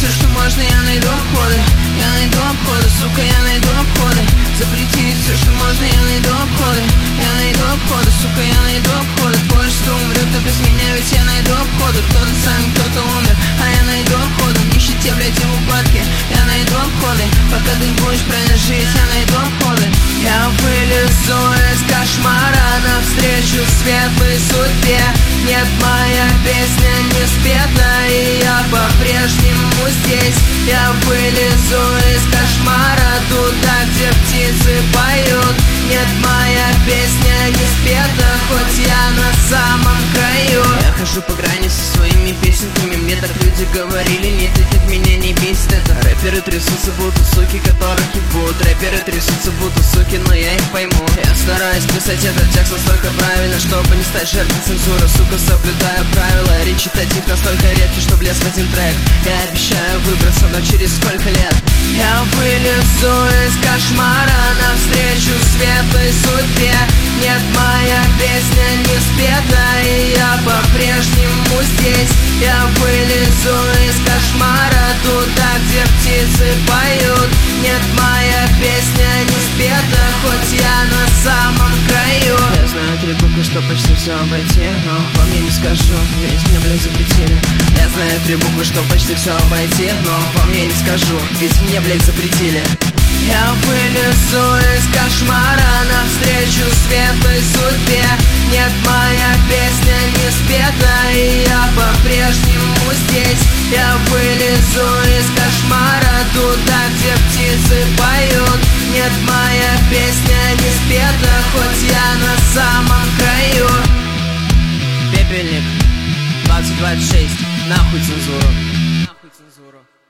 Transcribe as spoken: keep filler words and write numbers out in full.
все, что можно, я найду обходы. Я найду обходы, сука, я найду обходы. Запретить все, что можно, я найду обходы. Я найду обходы, сука, я найду обходы. Творчество умрет, а без меня ведь я найду обходы. Кто-то сам, кто-то умер, а я найду обходы. В нищете, блядь, и в упадке я найду обходы. Пока ты будешь правильно жить, я найду обходы. Я вылезу из кошмара навстречу светлой судьбе. Нет, моя песня не спета, и я по-прежнему здесь. Я вылезу из кошмара туда, где птицы поют. Нет, моя песня не спета, хоть я на самом краю. Я хожу по грани со своими песенками. Мне так люди говорили, нет, нет, меня не бесит это. Рэперы трясутся, будто суки, которых ебут. Рэперы трясутся, будто суки, но я их пойму. Я стараюсь писать этот текст настолько правильно, чтобы не стать жертвой цензуры. Сука, соблюдаю правила. Речитатив настолько редкий, что влез в один трек. Я обещаю выбраться, но через сколько лет. Я вылезу из кошмара навстречу светлой судьбе. Нет, моя песня не спета, и я по-прежнему здесь. Я вылезу из кошмара туда, где птицы поют. Нет, моя песня не спета, хоть я на самом краю. Я знаю три буквы, что почти все обойти, но по мне не скажу, ведь мне, блядь, запретили. Я знаю три буквы, что почти все обойти, но по мне не скажу, ведь мне, блядь, запретили. Я вылезу из кошмара навстречу светлой судьбе. Нет, моя песня не спета, и я по-прежнему здесь. Я вылезу из кошмара туда, где птицы поют. Нет, моя песня не спета, хоть я на самом краю. Пепельник двадцать двадцать шесть, нахуй цензуру. Нахуй цензуру.